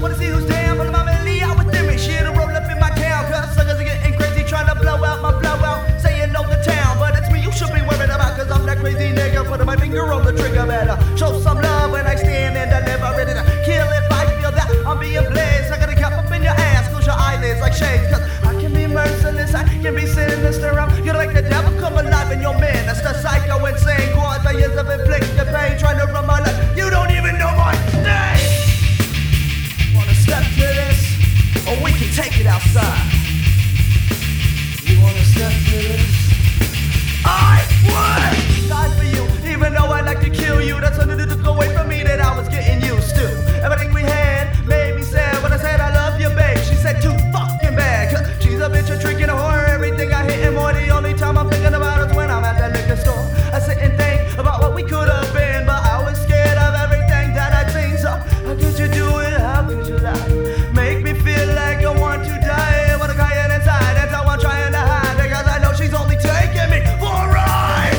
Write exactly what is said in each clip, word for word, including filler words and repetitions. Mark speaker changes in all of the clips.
Speaker 1: Wanna see who's down, but my melody out with them. Shit, roll up in my town, cause suckers are getting crazy, trying to blow out my blowout, saying no the town. But it's me you should be worried about, cause I'm that crazy nigga, putting my finger on the trigger. Better show some love when I stand and deliver, ready to kill if I feel that I'm being blazed. I gotta cap up in your ass, close your eyelids like shades, cause I can be merciless, I can be sinister. I'm you're like the devil come alive in your man. That's the psycho insane cause I years of inflicted pain, trying to run my life. You don't even know my name. Wanna step to this, or we can take it outside. You wanna step to this? I would die for you, even though I'd like to kill you. That's something that took away from me that I was getting used to. Everything we had made me sad. When I said I love you, babe, she said too fucking bad. Cause she's a bitch, a drinking a whore. Everything I hit and more. The only time I'm thinking about is when I'm at that liquor store. I sit and think about what we could have been, but I was scared of everything that I'd seen. So how could you do it? How could you lie? Make me feel like I want to die. I wanna cry it inside, that's how I'm trying to hide, because I know she's only taking me for a ride.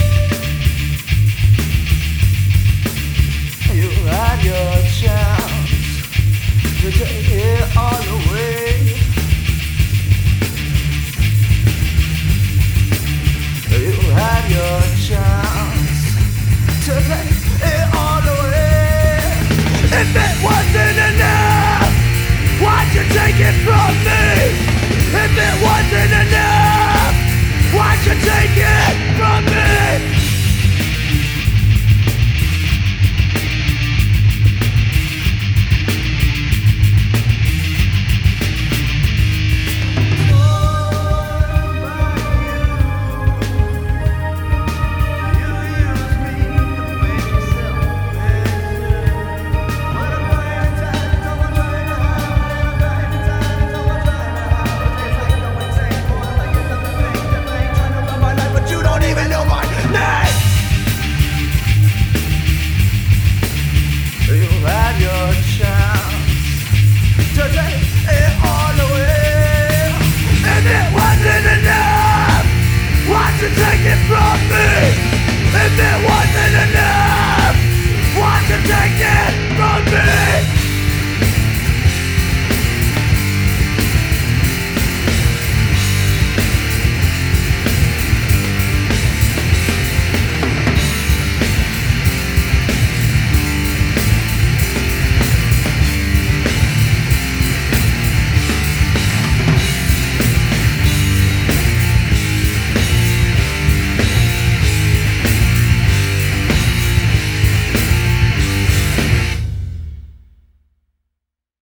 Speaker 1: You had your chance to take it all away. You had your chance to take it all away. If it wasn't enough, why'd you take it from me? If it wasn't enough, why'd you take it from me? Take it from me if it